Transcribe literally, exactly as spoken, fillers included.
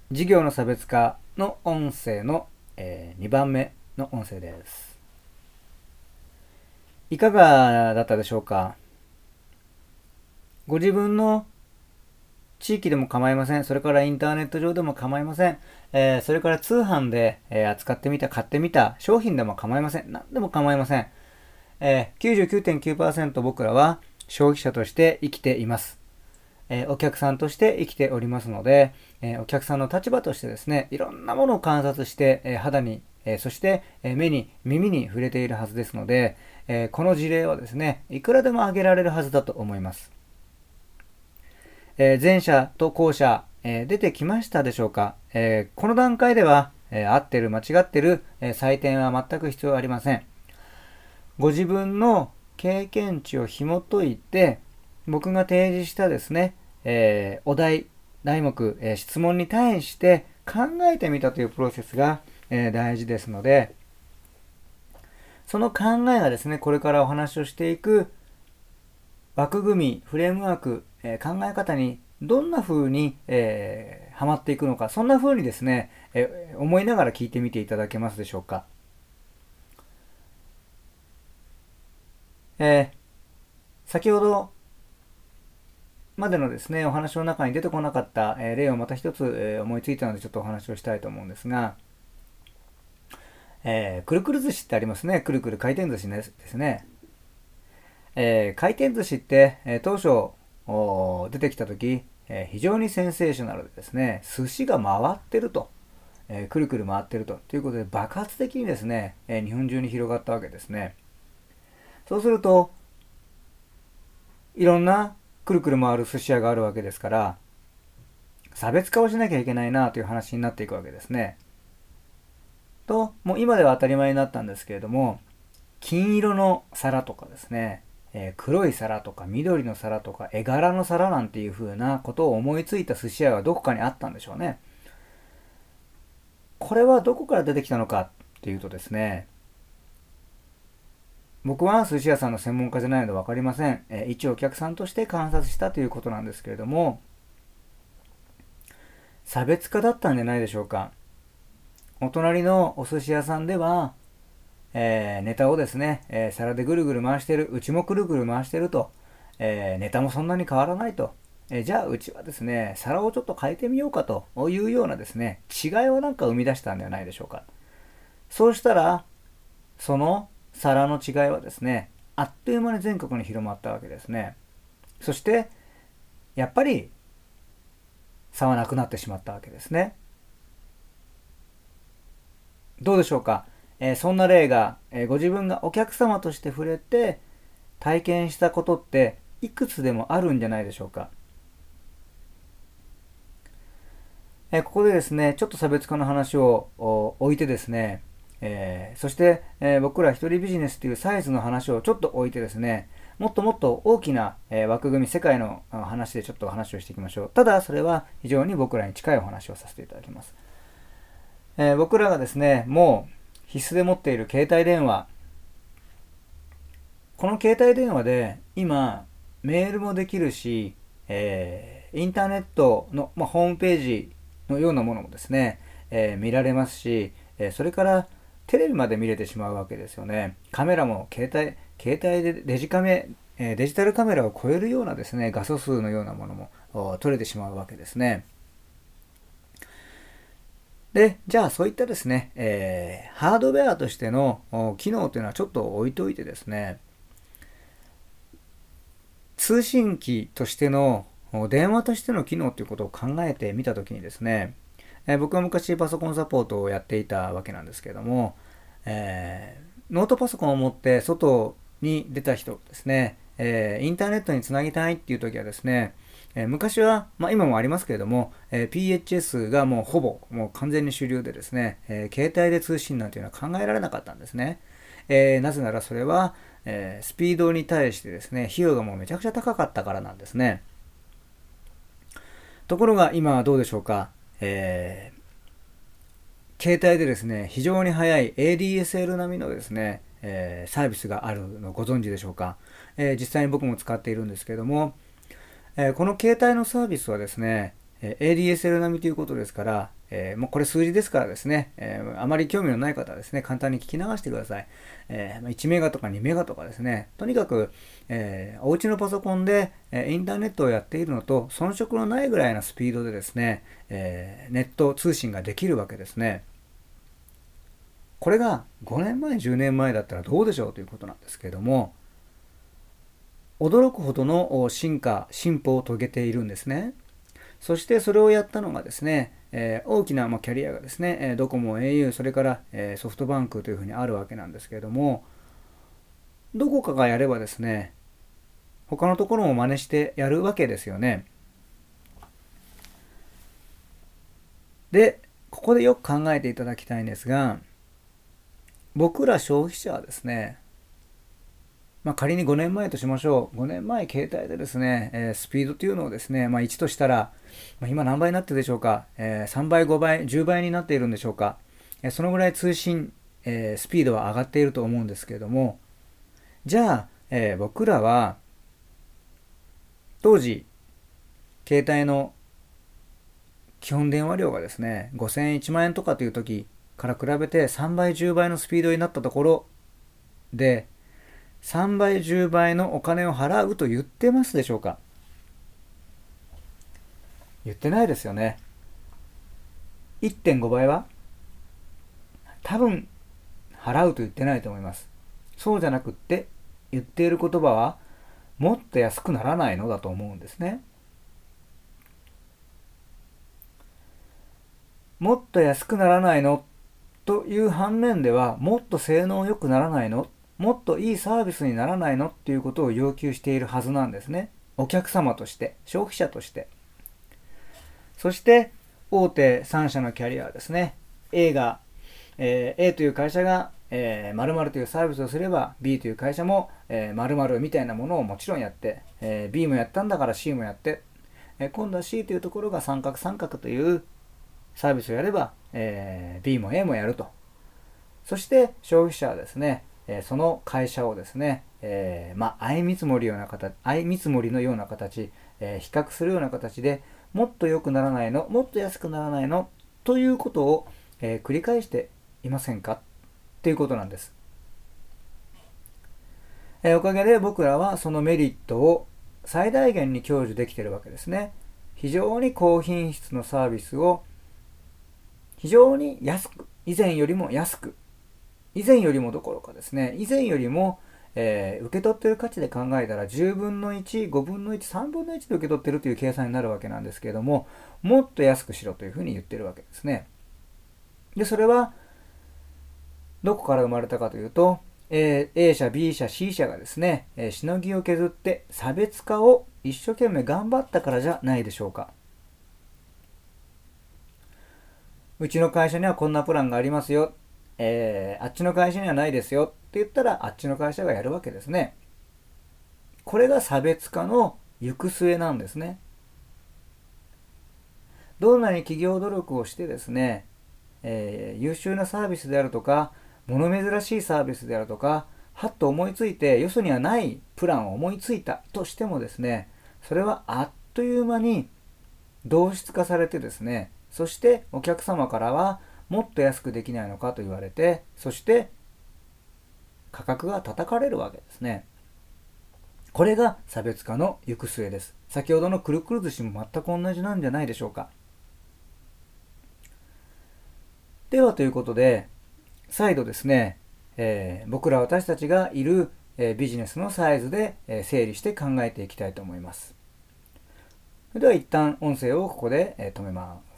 事業の差別化の音声の、えーにばんめの音声です。いかがだったでしょうか。ご自分の地域でも構いません。それからインターネット上でも構いません。えーそれから通販で、えー扱ってみた、買ってみた商品でも構いません。何でも構いません。えー、きゅうじゅうきゅうてんきゅうパーセント 僕らは消費者として生きています。えーお客さんとして生きておりますので、えーお客さんの立場としてですね、いろんなものを観察して、えー肌に、えーそして、えー目に、耳に触れているはずですので、えーこの事例はですね、いくらでも挙げられるはずだと思います。えー前者と後者、えー出てきましたでしょうか。えーこの段階では、えー合ってる間違ってる、えー採点は全く必要ありません。ご自分の経験値を紐解いて、僕が提示したですね、えーお題、題目、えー質問に対して考えてみたというプロセスが、えー大事ですので、その考えがですね、これからお話をしていく枠組み、フレームワーク、えー考え方にどんな風に、えー、はまっていくのか、そんな風にですね、えー思いながら聞いてみていただけますでしょうか。えー先ほどまでのですね、お話の中に出てこなかった、えー例をまた一つ、えー思いついたのでちょっとお話をしたいと思うんですが、えーくるくる寿司ってありますね。くるくる回転寿司ですね。えー回転寿司って、えー当初出てきた時、えー非常にセンセーショナルでですね、寿司が回ってると、えーくるくる回ってるとということで爆発的にですね、えー日本中に広がったわけですね。そうすると、いろんなくるくる回る寿司屋があるわけですから、差別化をしなきゃいけないなという話になっていくわけですね。と、もう今では当たり前になったんですけれども、金色の皿とかですね、えー黒い皿とか緑の皿とか絵柄の皿なんていう風なことを思いついた寿司屋がどこかにあったんでしょうね。これはどこから出てきたのかっていうとですね、僕は寿司屋さんの専門家じゃないので分かりません。えー一お客さんとして観察したということなんですけれども、差別化だったんじゃないでしょうか。お隣のお寿司屋さんでは、えーネタをですね、えー皿でぐるぐる回してる、うちもぐるぐる回してると、えーネタもそんなに変わらないと、えーじゃあうちはですね、皿をちょっと変えてみようかというようなですね、違いをなんか生み出したんではないでしょうか。そうしたら、その皿の違いはですね、あっという間に全国に広まったわけですね。そして、やっぱり差はなくなってしまったわけですね。どうでしょうか。えーそんな例が、えーご自分がお客様として触れて体験したことっていくつでもあるんじゃないでしょうか。えーここでですね、ちょっと差別化の話を置いてですね、えーそして、えー僕ら一人ビジネスというサイズの話をちょっと置いてですね、もっともっと大きな、えー枠組み、世界の話でちょっと話をしていきましょう。ただ、それは非常に僕らに近いお話をさせていただきます。えー僕らがですね、もう必須で持っている携帯電話、この携帯電話で今メールもできるし、えーインターネットの、まあ、ホームページのようなものもですね、えー見られますし、えーそれからテレビまで見れてしまうわけですよね。カメラも携帯携帯でデジカメ、えーデジタルカメラを超えるようなですね、画素数のようなものも撮れてしまうわけですね。で、じゃあそういったですね、えーハードウェアとしての機能というのはちょっと置いといてですね、通信機としての電話としての機能ということを考えてみたときにですね、えー僕は昔パソコンサポートをやっていたわけなんですけれども、えーノートパソコンを持って外に出た人ですね、えーインターネットにつなぎたいっていう時はですね、えー昔は、まあ、今もありますけれども、えー ピーエイチエス がもうほぼもう完全に主流でですね、えー携帯で通信なんていうのは考えられなかったんですね。えーなぜならそれは、えースピードに対してですね、費用がもうめちゃくちゃ高かったからなんですね。ところが今はどうでしょうか。えー携帯でですね、非常に速い エーディーエスエル 並みのですね、えーサービスがあるのをご存知でしょうか。えー実際に僕も使っているんですけれども、えーこの携帯のサービスはですね、えー エーディーエスエル 並みということですから、 えー、もうこれ数字ですからですね、えー、あまり興味のない方はですね、簡単に聞き流してください。えー、いちメガとかにメガとかですね、とにかく、えー、お家のパソコンで、えー、インターネットをやっているのと遜色のないぐらいのスピードでですね、えー、ネット通信ができるわけですね。これがごねんまえ、じゅうねんまえだったらどうでしょうということなんですけれども、驚くほどの進化、進歩を遂げているんですね。そしてそれをやったのがですね、えー、大きな、まあ、キャリアがですね、えー、ドコモ、au、それから、えー、ソフトバンクというふうにあるわけなんですけれども、どこかがやればですね、他のところも真似してやるわけですよね。で、ここでよく考えていただきたいんですが、僕ら消費者はですね、まあ、仮にごねんまえとしましょう。ごねんまえ携帯でですね、えー、スピードというのをですね、まあ、いちとしたら、まあ、今何倍になってるでしょうか、えー、さんばい、ごばい、じゅうばいになっているんでしょうか、えー、そのぐらい通信、えー、スピードは上がっていると思うんですけれども、じゃあ、えー、僕らは当時携帯の基本電話料がですねごせんえん、いちまん円とかという時から比べてさんばい、じゅうばいのスピードになったところで、さんばい、じゅうばいのお金を払うと言ってますでしょうか？言ってないですよね。いってんごばいは多分払うと言ってないと思います。そうじゃなくって、言っている言葉はもっと安くならないのだと思うんですね。もっと安くならないのという反面では、もっと性能良くならないの、もっといいサービスにならないのっていうことを要求しているはずなんですね。お客様として、消費者として。そして大手さん社のキャリアはですね、A が、えー、A という会社が、えー、〇〇というサービスをすれば B という会社も、えー、〇〇みたいなものをもちろんやって、えー、B もやったんだから C もやって、えー、今度は C というところが三角三角というサービスをやれば、えー、B も A もやると。そして消費者はですね、えー、その会社をですね、えー、まあ相見積もりような形、相見積もりのような形、えー、比較するような形で、もっと良くならないの、もっと安くならないのということを、えー、繰り返していませんかっていうことなんです。えー、おかげで僕らはそのメリットを最大限に享受できているわけですね。非常に高品質のサービスを非常に安く、以前よりも安く、以前よりもどころかですね、以前よりも、えー、受け取っている価値で考えたらじゅうぶんのいち、ごぶんのいち、さんぶんのいちで受け取っているという計算になるわけなんですけれども、もっと安くしろというふうに言ってるわけですね。で、それはどこから生まれたかというと、えー、A 社、B 社、C 社がですね、えー、しのぎを削って差別化を一生懸命頑張ったからじゃないでしょうか。うちの会社にはこんなプランがありますよ。えー、あっちの会社にはないですよって言ったらあっちの会社がやるわけですね。これが差別化の行く末なんですね。どんなに企業努力をしてですね、えー、優秀なサービスであるとか、物珍しいサービスであるとか、はっと思いついて、よそにはないプランを思いついたとしてもですね、それはあっという間に同質化されてですね、そしてお客様からはもっと安くできないのかと言われて、そして価格が叩かれるわけですね。これが差別化の行く末です。先ほどのくるくる寿司も全く同じなんじゃないでしょうか。ではということで、再度ですね、えー、僕ら私たちがいる、えー、ビジネスのサイズで、えー、整理して考えていきたいと思います。それでは一旦音声をここで、えー、止めます。